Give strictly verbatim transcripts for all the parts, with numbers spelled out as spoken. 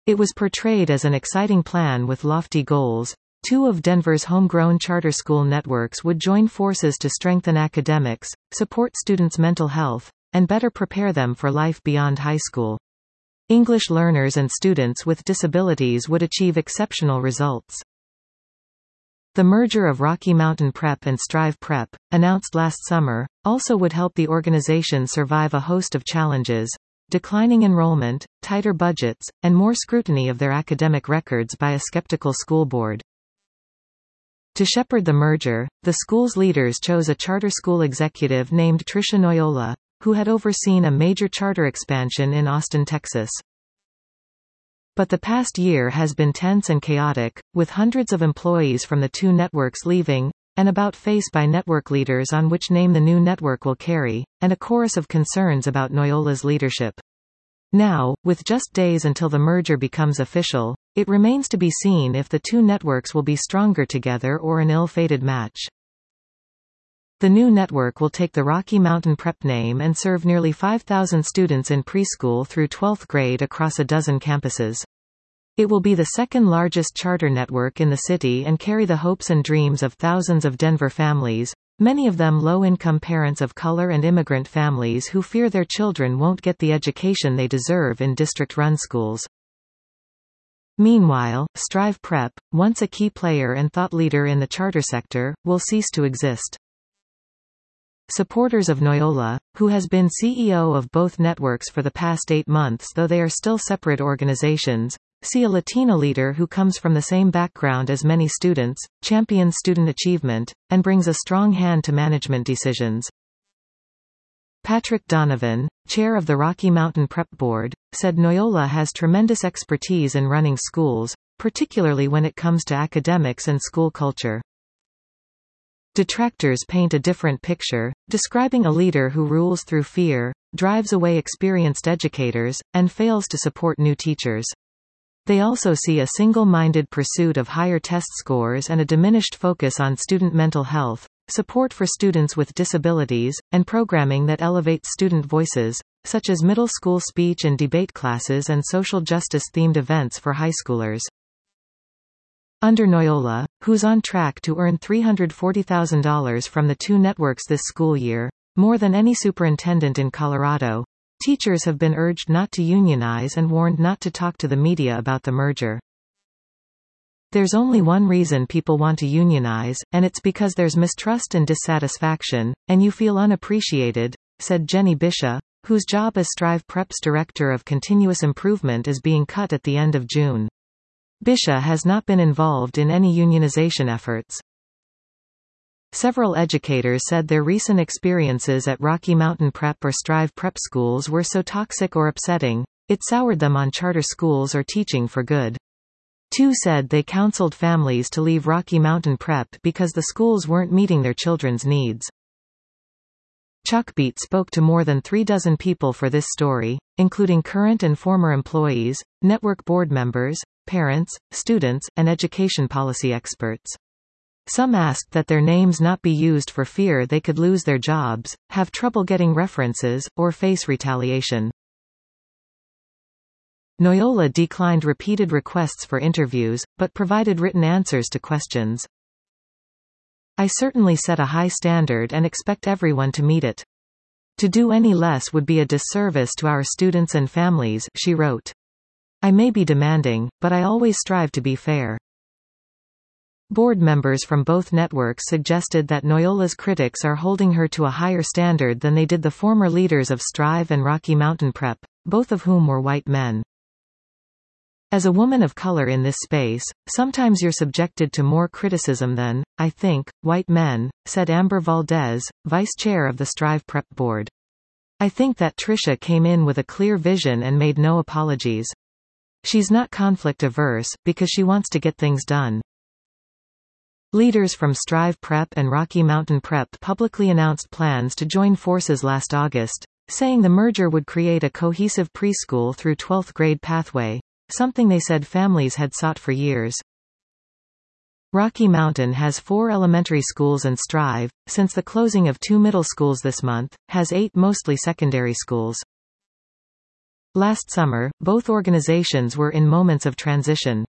It was portrayed as an exciting plan with lofty goals. Two of Denver's homegrown charter school networks would join forces to strengthen academics, support students' mental health, and better prepare them for life beyond high school. English learners and students with disabilities would achieve exceptional results. The merger of Rocky Mountain Prep and Strive Prep, announced last summer, also would help the organization survive a host of challenges: declining enrollment, tighter budgets, and more scrutiny of their academic records by a skeptical school board. To shepherd the merger, the school's leaders chose a charter school executive named Tricia Noyola, who had overseen a major charter expansion in Austin, Texas. But the past year has been tense and chaotic, with hundreds of employees from the two networks leaving, an about-face by network leaders on which name the new network will carry, and a chorus of concerns about Noyola's leadership. Now, with just days until the merger becomes official, it remains to be seen if the two networks will be stronger together or an ill-fated match. The new network will take the Rocky Mountain Prep name and serve nearly five thousand students in preschool through twelfth grade across a dozen campuses. It will be the second largest charter network in the city and carry the hopes and dreams of thousands of Denver families, many of them low-income parents of color and immigrant families who fear their children won't get the education they deserve in district-run schools. Meanwhile, Strive Prep, once a key player and thought leader in the charter sector, will cease to exist. Supporters of Noyola, who has been C E O of both networks for the past eight months though they are still separate organizations, see a Latina leader who comes from the same background as many students, champions student achievement, and brings a strong hand to management decisions. Patrick Donovan, chair of the Rocky Mountain Prep Board, said Noyola has tremendous expertise in running schools, particularly when it comes to academics and school culture. Detractors paint a different picture, describing a leader who rules through fear, drives away experienced educators, and fails to support new teachers. They also see a single-minded pursuit of higher test scores and a diminished focus on student mental health, support for students with disabilities, and programming that elevates student voices, such as middle school speech and debate classes and social justice-themed events for high schoolers. Under Noyola, who's on track to earn three hundred forty thousand dollars from the two networks this school year, more than any superintendent in Colorado, teachers have been urged not to unionize and warned not to talk to the media about the merger. There's only one reason people want to unionize, and it's because there's mistrust and dissatisfaction, and you feel unappreciated, said Jenny Bisha, whose job as Strive Prep's Director of Continuous Improvement is being cut at the end of June. Bisha has not been involved in any unionization efforts. Several educators said their recent experiences at Rocky Mountain Prep or Strive Prep schools were so toxic or upsetting, it soured them on charter schools or teaching for good. Two said they counseled families to leave Rocky Mountain Prep because the schools weren't meeting their children's needs. Chalkbeat spoke to more than three dozen people for this story, including current and former employees, network board members, parents, students, and education policy experts. Some asked that their names not be used for fear they could lose their jobs, have trouble getting references, or face retaliation. Noyola declined repeated requests for interviews, but provided written answers to questions. I certainly set a high standard and expect everyone to meet it. To do any less would be a disservice to our students and families, she wrote. I may be demanding, but I always strive to be fair. Board members from both networks suggested that Noyola's critics are holding her to a higher standard than they did the former leaders of Strive and Rocky Mountain Prep, both of whom were white men. As a woman of color in this space, sometimes you're subjected to more criticism than, I think, white men, said Amber Valdez, vice chair of the Strive Prep board. I think that Tricia came in with a clear vision and made no apologies. She's not conflict averse, because she wants to get things done. Leaders from Strive Prep and Rocky Mountain Prep publicly announced plans to join forces last August, saying the merger would create a cohesive preschool through twelfth grade pathway, something they said families had sought for years. Rocky Mountain has four elementary schools and Strive, since the closing of two middle schools this month, has eight mostly secondary schools. Last summer, both organizations were in moments of transition.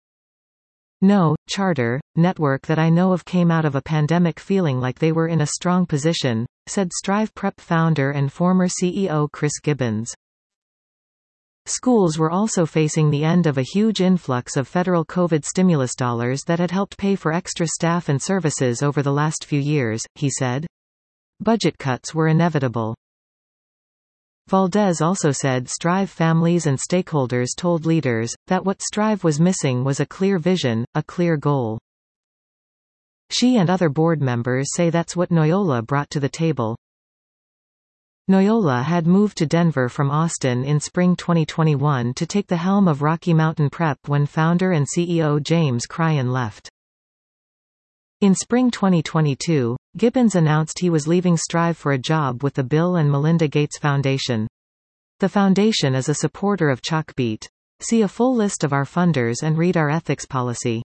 No charter network that I know of came out of a pandemic feeling like they were in a strong position, said Strive Prep founder and former C E O Chris Gibbons. Schools were also facing the end of a huge influx of federal COVID stimulus dollars that had helped pay for extra staff and services over the last few years, he said. Budget cuts were inevitable. Valdez also said Strive families and stakeholders told leaders that what Strive was missing was a clear vision, a clear goal. She and other board members say that's what Noyola brought to the table. Noyola had moved to Denver from Austin in spring twenty twenty-one to take the helm of Rocky Mountain Prep when founder and C E O James Cryan left. In spring twenty twenty-two, Gibbons announced he was leaving Strive for a job with the Bill and Melinda Gates Foundation. The foundation is a supporter of Chalkbeat. See a full list of our funders and read our ethics policy.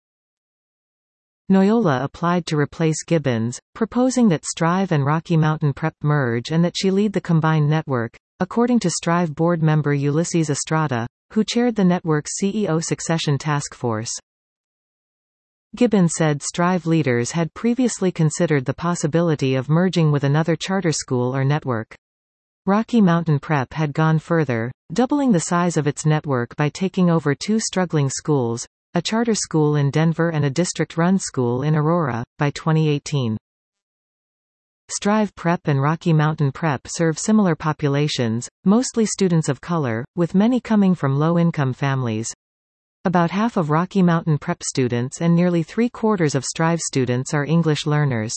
Noyola applied to replace Gibbons, proposing that Strive and Rocky Mountain Prep merge and that she lead the combined network, according to Strive board member Ulysses Estrada, who chaired the network's C E O succession task force. Gibbons said Strive leaders had previously considered the possibility of merging with another charter school or network. Rocky Mountain Prep had gone further, doubling the size of its network by taking over two struggling schools, a charter school in Denver and a district-run school in Aurora, by twenty eighteen. Strive Prep and Rocky Mountain Prep serve similar populations, mostly students of color, with many coming from low-income families. About half of Rocky Mountain Prep students and nearly three-quarters of Strive students are English learners.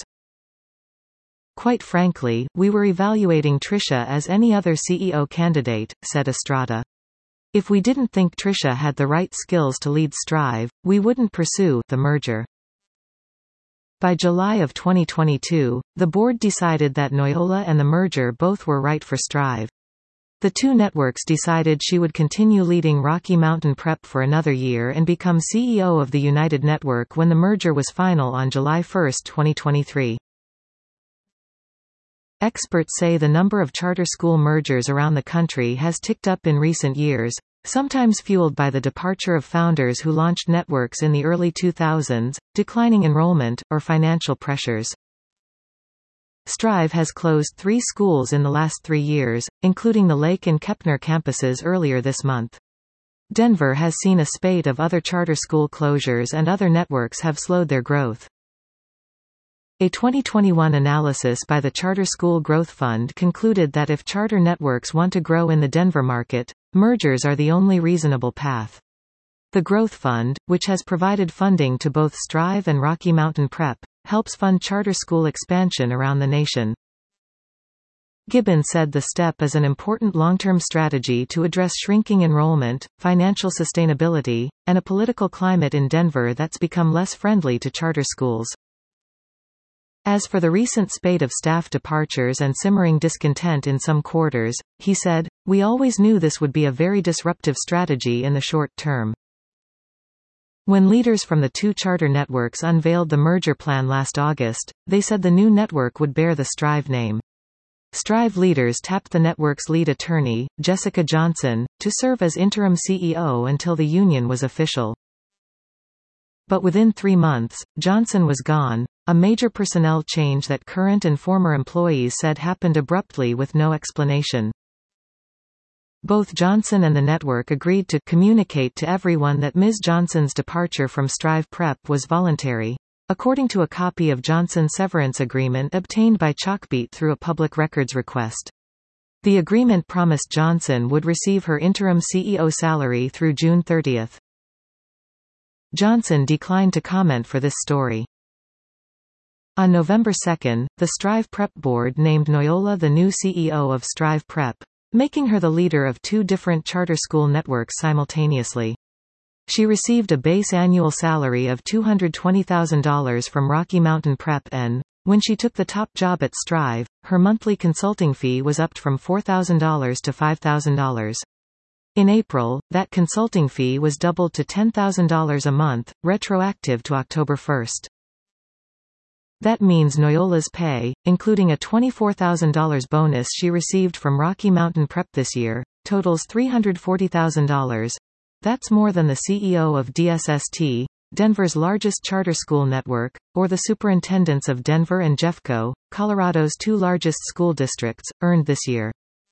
Quite frankly, we were evaluating Tricia as any other C E O candidate, said Estrada. If we didn't think Tricia had the right skills to lead Strive, we wouldn't pursue the merger. By July of twenty twenty-two, the board decided that Noyola and the merger both were right for Strive. The two networks decided she would continue leading Rocky Mountain Prep for another year and become C E O of the United Network when the merger was final on July first, twenty twenty-three. Experts say the number of charter school mergers around the country has ticked up in recent years, sometimes fueled by the departure of founders who launched networks in the early two thousands, declining enrollment, or financial pressures. Strive has closed three schools in the last three years, including the Lake and Kepner campuses earlier this month. Denver has seen a spate of other charter school closures and other networks have slowed their growth. A twenty twenty-one analysis by the Charter School Growth Fund concluded that if charter networks want to grow in the Denver market, mergers are the only reasonable path. The Growth Fund, which has provided funding to both Strive and Rocky Mountain Prep, helps fund charter school expansion around the nation. Gibbons said the step is an important long-term strategy to address shrinking enrollment, financial sustainability, and a political climate in Denver that's become less friendly to charter schools. As for the recent spate of staff departures and simmering discontent in some quarters, he said, "We always knew this would be a very disruptive strategy in the short term." When leaders from the two charter networks unveiled the merger plan last August, they said the new network would bear the Strive name. Strive leaders tapped the network's lead attorney, Jessica Johnson, to serve as interim C E O until the union was official. But within three months, Johnson was gone, a major personnel change that current and former employees said happened abruptly with no explanation. Both Johnson and the network agreed to communicate to everyone that Miz Johnson's departure from Strive Prep was voluntary, according to a copy of Johnson's severance agreement obtained by Chalkbeat through a public records request. The agreement promised Johnson would receive her interim C E O salary through June thirtieth. Johnson declined to comment for this story. On November second, the Strive Prep board named Noyola the new C E O of Strive Prep, making her the leader of two different charter school networks simultaneously. She received a base annual salary of two hundred twenty thousand dollars from Rocky Mountain Prep and, when she took the top job at Strive, her monthly consulting fee was upped from four thousand dollars to five thousand dollars. In April, that consulting fee was doubled to ten thousand dollars a month, retroactive to October first. That means Noyola's pay, including a twenty-four thousand dollars bonus she received from Rocky Mountain Prep this year, totals three hundred forty thousand dollars. That's more than the C E O of D S S T, Denver's largest charter school network, or the superintendents of Denver and Jeffco, Colorado's two largest school districts, earned this year.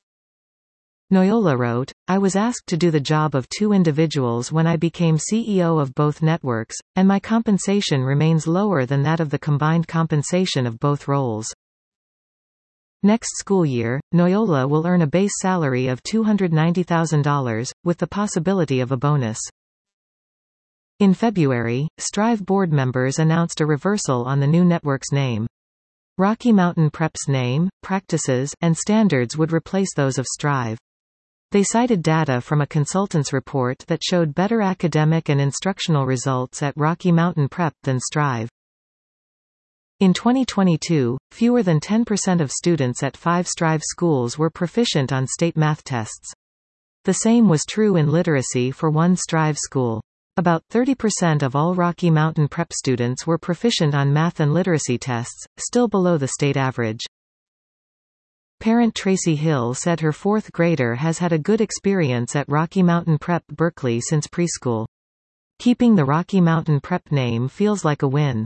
Noyola wrote, "I was asked to do the job of two individuals when I became C E O of both networks, and my compensation remains lower than that of the combined compensation of both roles." Next school year, Noyola will earn a base salary of two hundred ninety thousand dollars, with the possibility of a bonus. In February, Strive board members announced a reversal on the new network's name. Rocky Mountain Prep's name, practices, and standards would replace those of Strive. They cited data from a consultant's report that showed better academic and instructional results at Rocky Mountain Prep than Strive. In twenty twenty-two, fewer than ten percent of students at five Strive schools were proficient on state math tests. The same was true in literacy for one Strive school. About thirty percent of all Rocky Mountain Prep students were proficient on math and literacy tests, still below the state average. Parent Tracy Hill said her fourth grader has had a good experience at Rocky Mountain Prep Berkeley since preschool. Keeping the Rocky Mountain Prep name feels like a win.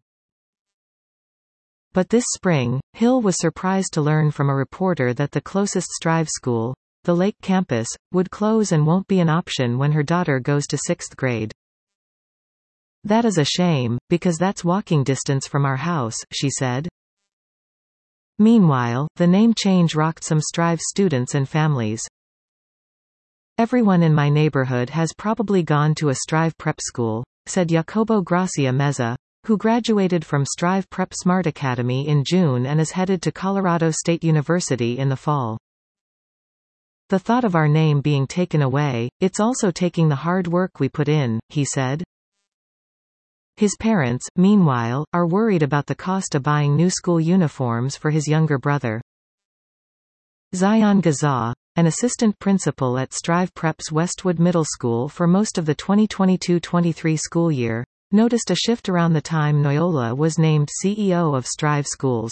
But this spring, Hill was surprised to learn from a reporter that the closest Strive school, the Lake campus, would close and won't be an option when her daughter goes to sixth grade. "That is a shame, because that's walking distance from our house," she said. Meanwhile, the name change rocked some Strive students and families. "Everyone in my neighborhood has probably gone to a Strive prep school," said Jacobo Gracia Meza, who graduated from Strive Prep Smart Academy in June and is headed to Colorado State University in the fall. "The thought of our name being taken away, it's also taking the hard work we put in," he said. His parents, meanwhile, are worried about the cost of buying new school uniforms for his younger brother. Zion Gaza, an assistant principal at Strive Prep's Westwood Middle School for most of the twenty twenty-two twenty-three school year, noticed a shift around the time Noyola was named C E O of Strive Schools.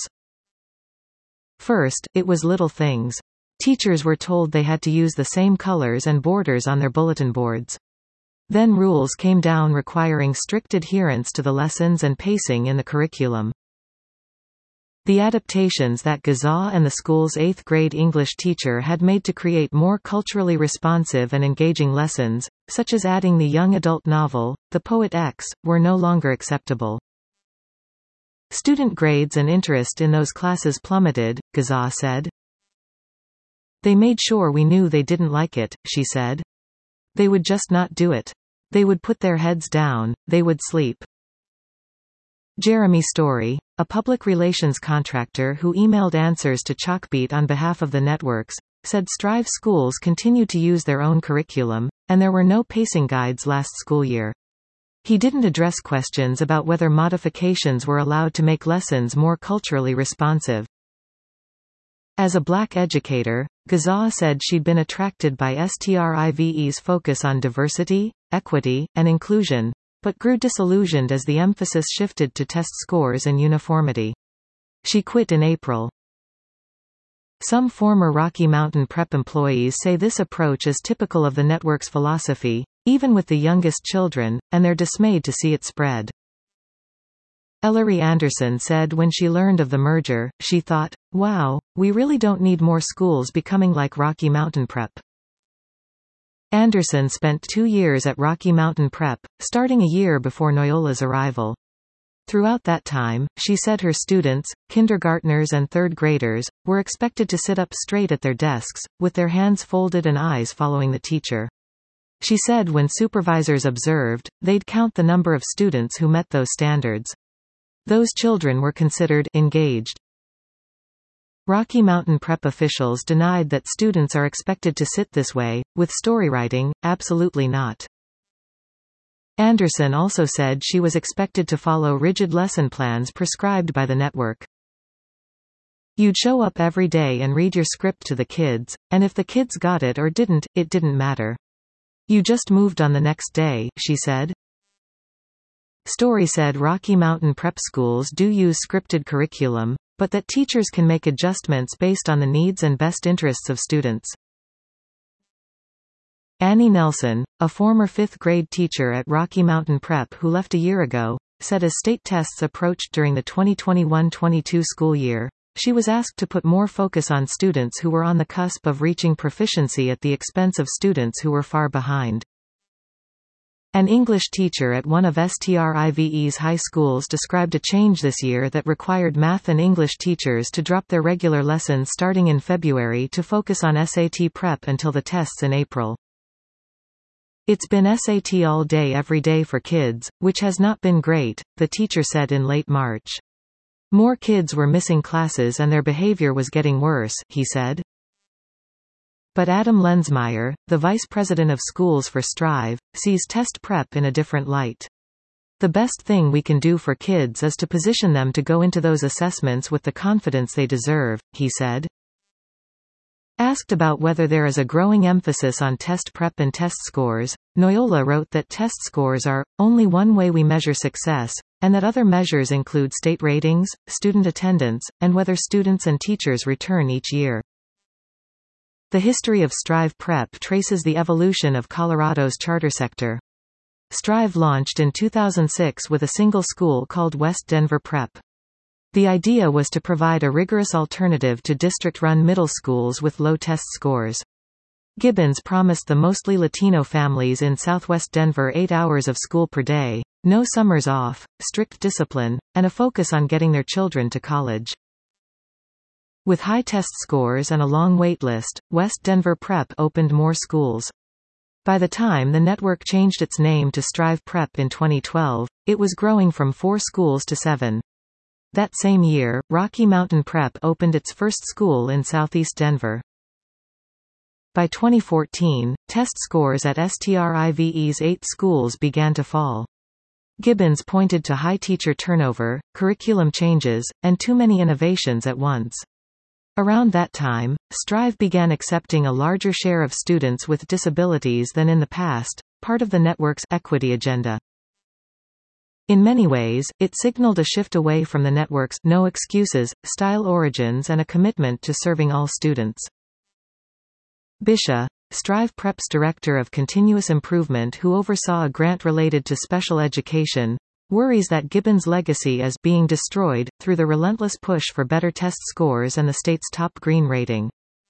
First, it was little things. Teachers were told they had to use the same colors and borders on their bulletin boards. Then rules came down requiring strict adherence to the lessons and pacing in the curriculum. The adaptations that Gaza and the school's eighth grade English teacher had made to create more culturally responsive and engaging lessons, such as adding the young adult novel, The Poet X, were no longer acceptable. Student grades and interest in those classes plummeted, Gaza said. "They made sure we knew they didn't like it," she said. "They would just not do it. They would put their heads down, they would sleep." Jeremy Story, a public relations contractor who emailed answers to Chalkbeat on behalf of the networks, said Strive schools continue to use their own curriculum, and there were no pacing guides last school year. He didn't address questions about whether modifications were allowed to make lessons more culturally responsive. As a black educator, Gaza said she'd been attracted by Strive's focus on diversity, equity, and inclusion, but grew disillusioned as the emphasis shifted to test scores and uniformity. She quit in April. Some former Rocky Mountain Prep employees say this approach is typical of the network's philosophy, even with the youngest children, and they're dismayed to see it spread. Ellery Anderson said when she learned of the merger, she thought, "Wow, we really don't need more schools becoming like Rocky Mountain Prep." Anderson spent two years at Rocky Mountain Prep, starting a year before Noyola's arrival. Throughout that time, she said her students, kindergartners and third graders, were expected to sit up straight at their desks, with their hands folded and eyes following the teacher. She said when supervisors observed, they'd count the number of students who met those standards. Those children were considered engaged. Rocky Mountain Prep officials denied that students are expected to sit this way. With storywriting, absolutely not. Anderson also said she was expected to follow rigid lesson plans prescribed by the network. "You'd show up every day and read your script to the kids, and if the kids got it or didn't, it didn't matter. You just moved on the next day," she said. Story said Rocky Mountain Prep schools do use scripted curriculum, but that teachers can make adjustments based on the needs and best interests of students. Annie Nelson, a former fifth-grade teacher at Rocky Mountain Prep who left a year ago, said as state tests approached during the twenty twenty-one twenty-two school year, she was asked to put more focus on students who were on the cusp of reaching proficiency at the expense of students who were far behind. An English teacher at one of STRIVE's high schools described a change this year that required math and English teachers to drop their regular lessons starting in February to focus on S A T prep until the tests in April. It's been S A T all day every day for kids, which has not been great, the teacher said in late March. More kids were missing classes and their behavior was getting worse, he said. But Adam Lensmeyer, the vice president of schools for Strive, sees test prep in a different light. The best thing we can do for kids is to position them to go into those assessments with the confidence they deserve, he said. Asked about whether there is a growing emphasis on test prep and test scores, Noyola wrote that test scores are only one way we measure success, and that other measures include state ratings, student attendance, and whether students and teachers return each year. The history of Strive Prep traces the evolution of Colorado's charter sector. Strive launched in two thousand six with a single school called West Denver Prep. The idea was to provide a rigorous alternative to district-run middle schools with low test scores. Gibbons promised the mostly Latino families in southwest Denver eight hours of school per day, no summers off, strict discipline, and a focus on getting their children to college. With high test scores and a long wait list, West Denver Prep opened more schools. By the time the network changed its name to Strive Prep in twenty twelve, it was growing from four schools to seven. That same year, Rocky Mountain Prep opened its first school in southeast Denver. By twenty fourteen, test scores at STRIVE's eight schools began to fall. Gibbons pointed to high teacher turnover, curriculum changes, and too many innovations at once. Around that time, Strive began accepting a larger share of students with disabilities than in the past, part of the network's equity agenda. In many ways, it signaled a shift away from the network's no excuses style origins and a commitment to serving all students. Bisha, Strive Prep's director of continuous improvement who oversaw a grant related to special education, worries that Gibbons' legacy is being destroyed through the relentless push for better test scores and the state's top green rating.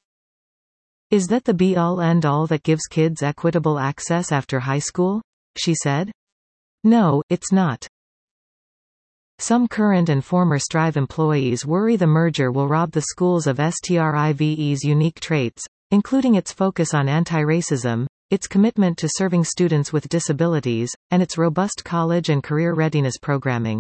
Is that the be-all end-all that gives kids equitable access after high school? She said. No, it's not. Some current and former Strive employees worry the merger will rob the schools of STRIVE's unique traits, including its focus on anti-racism, its commitment to serving students with disabilities, and its robust college and career readiness programming.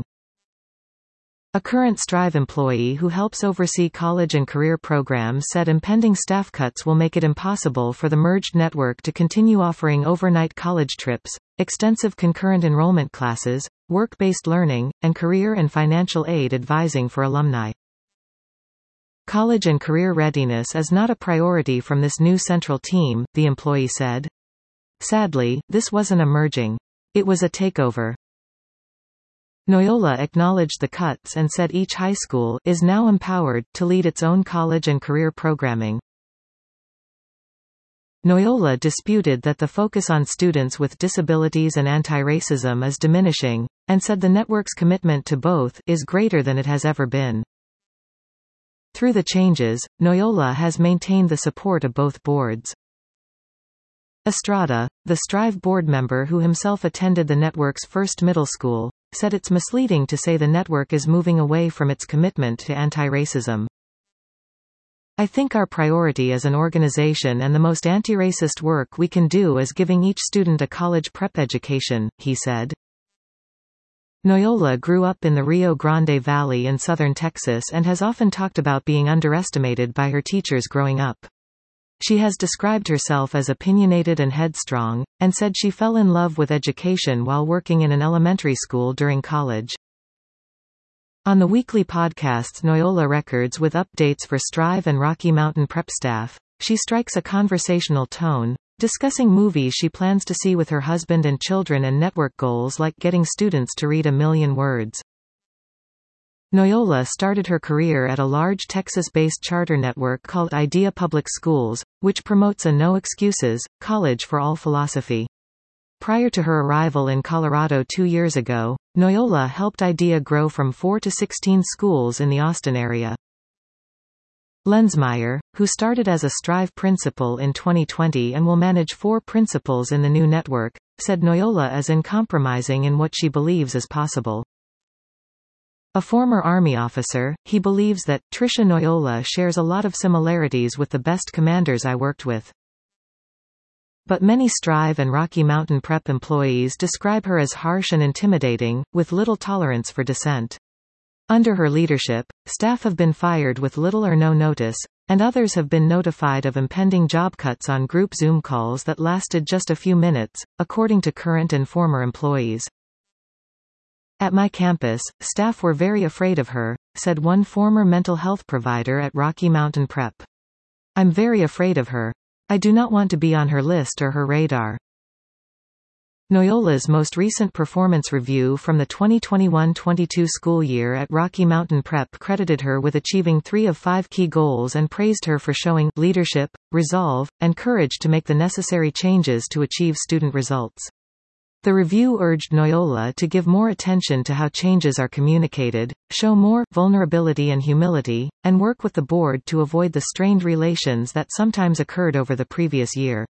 A current Strive employee who helps oversee college and career programs said impending staff cuts will make it impossible for the merged network to continue offering overnight college trips, extensive concurrent enrollment classes, work-based learning, and career and financial aid advising for alumni. College and career readiness is not a priority from this new central team, the employee said. Sadly, this wasn't a merging. It was a takeover. Noyola acknowledged the cuts and said each high school is now empowered to lead its own college and career programming. Noyola disputed that the focus on students with disabilities and anti-racism is diminishing, and said the network's commitment to both is greater than it has ever been. Through the changes, Noyola has maintained the support of both boards. Estrada, the Strive board member who himself attended the network's first middle school, said it's misleading to say the network is moving away from its commitment to anti-racism. I think our priority as an organization and the most anti-racist work we can do is giving each student a college prep education, he said. Noyola grew up in the Rio Grande Valley in southern Texas and has often talked about being underestimated by her teachers growing up. She has described herself as opinionated and headstrong, and said she fell in love with education while working in an elementary school during college. On the weekly podcasts Noyola Records with updates for Strive and Rocky Mountain Prep staff, she strikes a conversational tone, discussing movies she plans to see with her husband and children and network goals like getting students to read a million words. Noyola started her career at a large Texas-based charter network called IDEA Public Schools, which promotes a no-excuses, college for all philosophy. Prior to her arrival in Colorado two years ago, Noyola helped IDEA grow from four to sixteen schools in the Austin area. Lensmeyer, who started as a Strive principal in twenty twenty and will manage four principals in the new network, said Noyola is uncompromising in what she believes is possible. A former Army officer, he believes that Tricia Noyola shares a lot of similarities with the best commanders I worked with. But many Strive and Rocky Mountain Prep employees describe her as harsh and intimidating, with little tolerance for dissent. Under her leadership, staff have been fired with little or no notice, and others have been notified of impending job cuts on group Zoom calls that lasted just a few minutes, according to current and former employees. At my campus, staff were very afraid of her, said one former mental health provider at Rocky Mountain Prep. I'm very afraid of her. I do not want to be on her list or her radar. Noyola's most recent performance review from the twenty twenty-one twenty-two school year at Rocky Mountain Prep credited her with achieving three of five key goals and praised her for showing leadership, resolve, and courage to make the necessary changes to achieve student results. The review urged Noyola to give more attention to how changes are communicated, show more vulnerability and humility, and work with the board to avoid the strained relations that sometimes occurred over the previous year.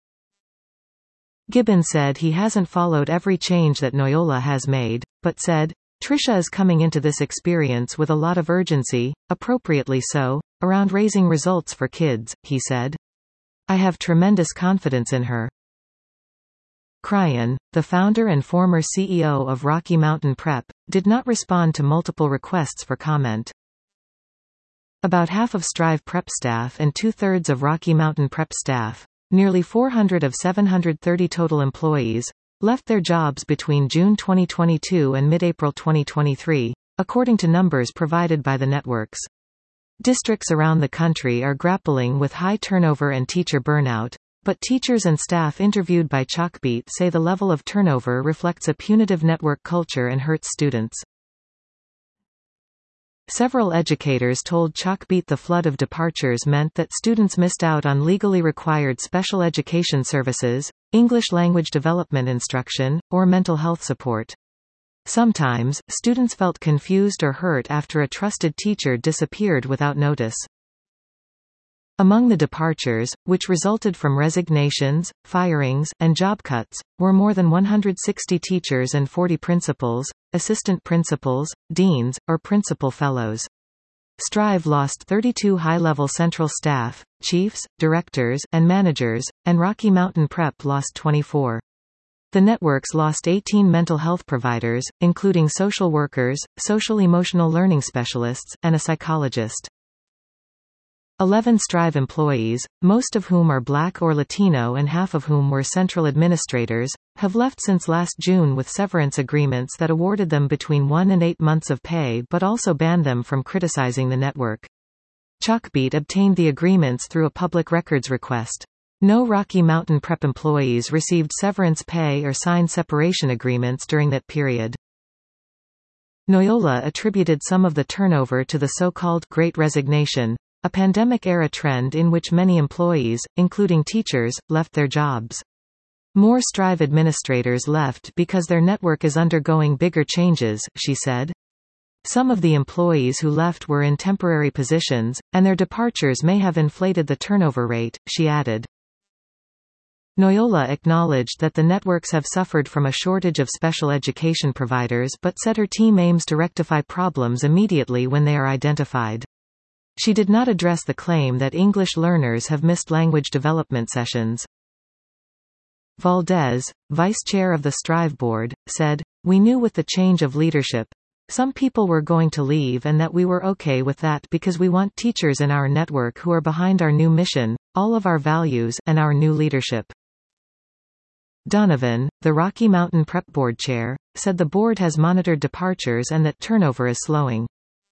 Gibbon said he hasn't followed every change that Noyola has made, but said, Tricia is coming into this experience with a lot of urgency, appropriately so, around raising results for kids, he said. I have tremendous confidence in her. Cryan, the founder and former C E O of Rocky Mountain Prep, did not respond to multiple requests for comment. About half of Strive Prep staff and two-thirds of Rocky Mountain Prep staff, nearly four hundred of seven hundred thirty total employees, left their jobs between June twenty twenty-two and mid-April twenty twenty-three, according to numbers provided by the networks. Districts around the country are grappling with high turnover and teacher burnout, but teachers and staff interviewed by Chalkbeat say the level of turnover reflects a punitive network culture and hurts students. Several educators told Chalkbeat the flood of departures meant that students missed out on legally required special education services, English language development instruction, or mental health support. Sometimes, students felt confused or hurt after a trusted teacher disappeared without notice. Among the departures, which resulted from resignations, firings, and job cuts, were more than one hundred sixty teachers and forty principals, assistant principals, deans, or principal fellows. Strive lost thirty-two high-level central staff, chiefs, directors, and managers, and Rocky Mountain Prep lost twenty-four. The networks lost eighteen mental health providers, including social workers, social-emotional learning specialists, and a psychologist. Eleven Strive employees, most of whom are Black or Latino and half of whom were central administrators, have left since last June with severance agreements that awarded them between one and eight months of pay but also banned them from criticizing the network. Chalkbeat obtained the agreements through a public records request. No Rocky Mountain Prep employees received severance pay or signed separation agreements during that period. Noyola attributed some of the turnover to the so-called Great Resignation, a pandemic-era trend in which many employees, including teachers, left their jobs. More Strive administrators left because their network is undergoing bigger changes, she said. Some of the employees who left were in temporary positions, and their departures may have inflated the turnover rate, she added. Noyola acknowledged that the networks have suffered from a shortage of special education providers but said her team aims to rectify problems immediately when they are identified. She did not address the claim that English learners have missed language development sessions. Valdez, vice chair of the Strive board, said, "We knew with the change of leadership, some people were going to leave and that we were okay with that because we want teachers in our network who are behind our new mission, all of our values, and our new leadership." Donovan, the Rocky Mountain Prep board chair, said the board has monitored departures and that turnover is slowing.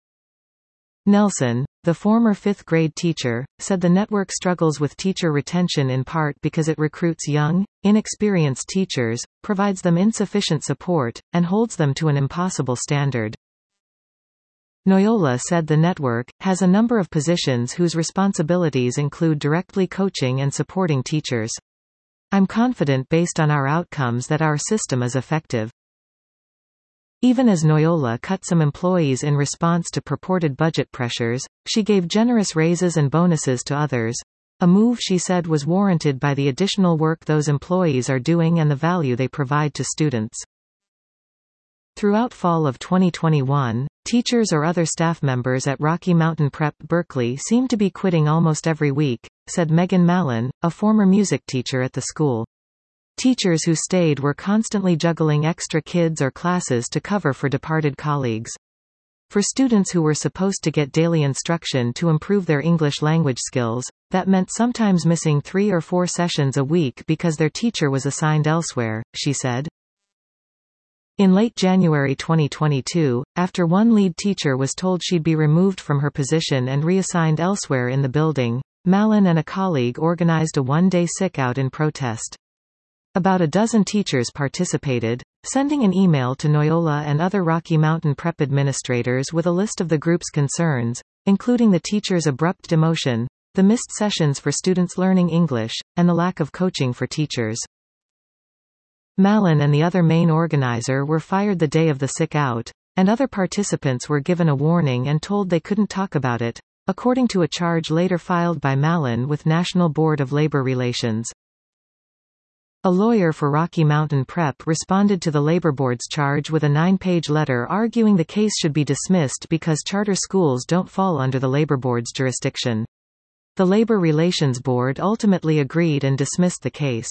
Nelson, the former fifth-grade teacher, said the network struggles with teacher retention in part because it recruits young, inexperienced teachers, provides them insufficient support, and holds them to an impossible standard. Noyola said the network has a number of positions whose responsibilities include directly coaching and supporting teachers. I'm confident based on our outcomes that our system is effective. Even as Noyola cut some employees in response to purported budget pressures, she gave generous raises and bonuses to others, a move she said was warranted by the additional work those employees are doing and the value they provide to students. Throughout fall of twenty twenty-one, teachers or other staff members at Rocky Mountain Prep Berkeley seem to be quitting almost every week, said Megan Mallon, a former music teacher at the school. Teachers who stayed were constantly juggling extra kids or classes to cover for departed colleagues. For students who were supposed to get daily instruction to improve their English language skills, that meant sometimes missing three or four sessions a week because their teacher was assigned elsewhere, she said. In late January twenty twenty-two, after one lead teacher was told she'd be removed from her position and reassigned elsewhere in the building, Mallon and a colleague organized a one-day sick-out in protest. About a dozen teachers participated, sending an email to Noyola and other Rocky Mountain Prep administrators with a list of the group's concerns, including the teacher's abrupt demotion, the missed sessions for students learning English, and the lack of coaching for teachers. Mallon and the other main organizer were fired the day of the sick-out, and other participants were given a warning and told they couldn't talk about it, according to a charge later filed by Mallon with National Board of Labor Relations. A lawyer for Rocky Mountain Prep responded to the Labor Board's charge with a nine-page letter arguing the case should be dismissed because charter schools don't fall under the Labor Board's jurisdiction. The Labor Relations Board ultimately agreed and dismissed the case.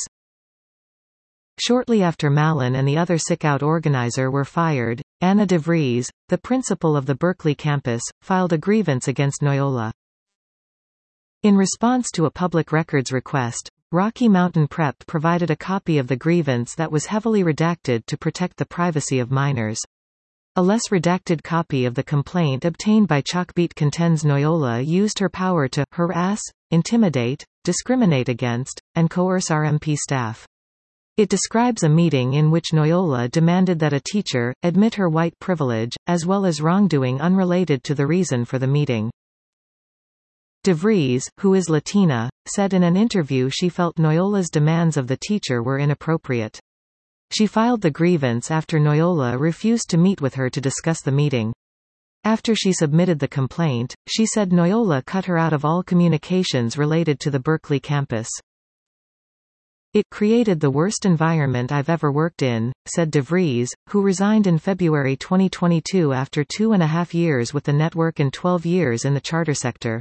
Shortly after Mallon and the other sick-out organizer were fired, Anna DeVries, the principal of the Berkeley campus, filed a grievance against Noyola. In response to a public records request, Rocky Mountain Prep provided a copy of the grievance that was heavily redacted to protect the privacy of minors. A less redacted copy of the complaint obtained by Chalkbeat contends Noyola used her power to harass, intimidate, discriminate against, and coerce R M P staff. It describes a meeting in which Noyola demanded that a teacher admit her white privilege, as well as wrongdoing unrelated to the reason for the meeting. DeVries, who is Latina, said in an interview she felt Noyola's demands of the teacher were inappropriate. She filed the grievance after Noyola refused to meet with her to discuss the meeting. After she submitted the complaint, she said Noyola cut her out of all communications related to the Berkeley campus. It created the worst environment I've ever worked in, said DeVries, who resigned in February twenty twenty-two after two and a half years with the network and twelve years in the charter sector.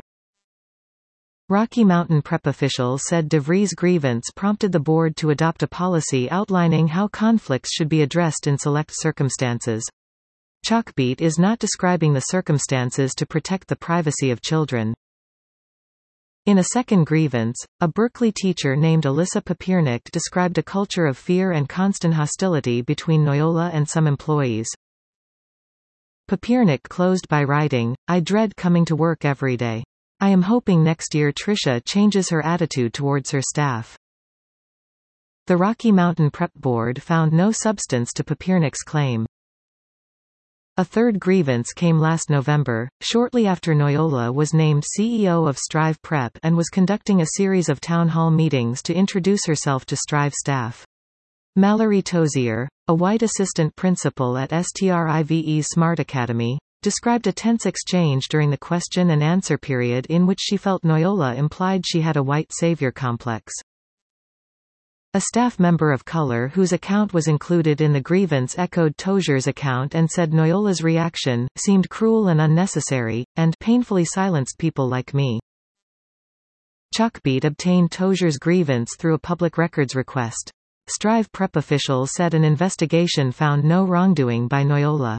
Rocky Mountain Prep officials said DeVries' grievance prompted the board to adopt a policy outlining how conflicts should be addressed in select circumstances. Chalkbeat is not describing the circumstances to protect the privacy of children. In a second grievance, a Berkeley teacher named Alyssa Papiernik described a culture of fear and constant hostility between Noyola and some employees. Papiernik closed by writing, "I dread coming to work every day. I am hoping next year Tricia changes her attitude towards her staff." The Rocky Mountain Prep Board found no substance to Papiernik's claim. A third grievance came last November, shortly after Noyola was named C E O of Strive Prep and was conducting a series of town hall meetings to introduce herself to Strive staff. Mallory Tozier, a white assistant principal at Strive's Smart Academy, described a tense exchange during the question and answer period in which she felt Noyola implied she had a white savior complex. A staff member of color whose account was included in the grievance echoed Tozier's account and said Noyola's reaction seemed cruel and unnecessary, and painfully silenced people like me. Chalkbeat obtained Tozier's grievance through a public records request. Strive Prep officials said an investigation found no wrongdoing by Noyola.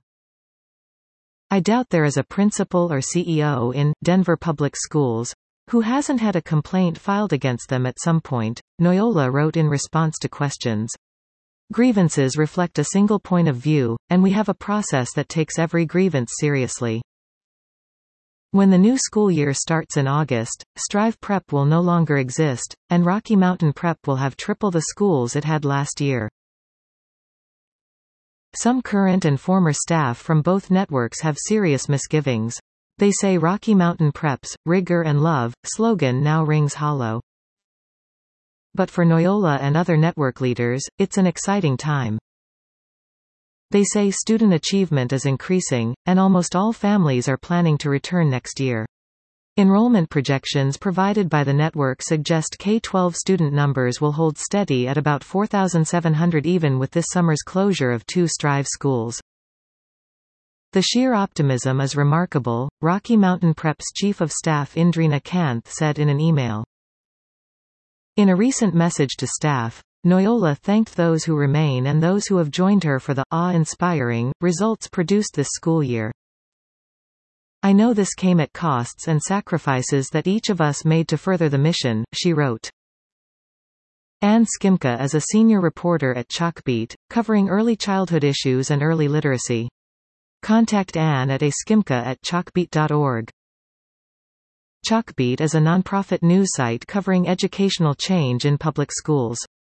"I doubt there is a principal or C E O in Denver Public Schools who hasn't had a complaint filed against them at some point," Noyola wrote in response to questions. "Grievances reflect a single point of view, and we have a process that takes every grievance seriously." When the new school year starts in August, Strive Prep will no longer exist, and Rocky Mountain Prep will have triple the schools it had last year. Some current and former staff from both networks have serious misgivings. They say Rocky Mountain Prep's "rigor and love" slogan now rings hollow. But for Noyola and other network leaders, it's an exciting time. They say student achievement is increasing, and almost all families are planning to return next year. Enrollment projections provided by the network suggest K twelve student numbers will hold steady at about four thousand seven hundred even with this summer's closure of two Strive schools. The sheer optimism is remarkable, Rocky Mountain Prep's Chief of Staff Indrina Kanth said in an email. In a recent message to staff, Noyola thanked those who remain and those who have joined her for the awe-inspiring results produced this school year. I know this came at costs and sacrifices that each of us made to further the mission, she wrote. Ann Skimka is a senior reporter at Chalkbeat, covering early childhood issues and early literacy. Contact Ann at a skimka at chalkbeat dot org. Chalkbeat is a nonprofit news site covering educational change in public schools.